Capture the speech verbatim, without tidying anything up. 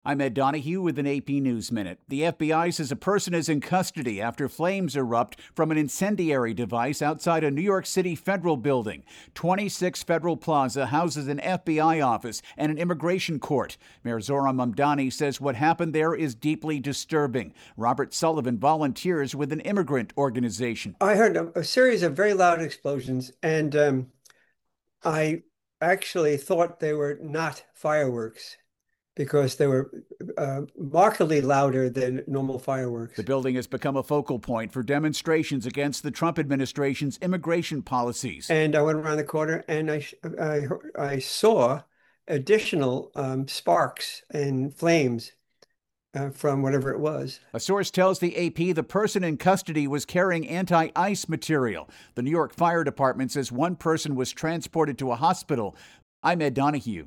I'm Ed Donahue with an A P News Minute. The F B I says a person is in custody after flames erupt from an incendiary device outside a New York City federal building. twenty-six Federal Plaza houses an F B I office and an immigration court. Mayor Zohran Mamdani says what happened there is deeply disturbing. Robert Sullivan volunteers with an immigrant organization. I heard a, a series of very loud explosions, and um, I actually thought they were not fireworks, because they were uh, markedly louder than normal fireworks. The building has become a focal point for demonstrations against the Trump administration's immigration policies. And I went around the corner and I, I, I saw additional um, sparks and flames uh, from whatever it was. A source tells the A P the person in custody was carrying anti-ice material. The New York Fire Department says one person was transported to a hospital. I'm Ed Donahue.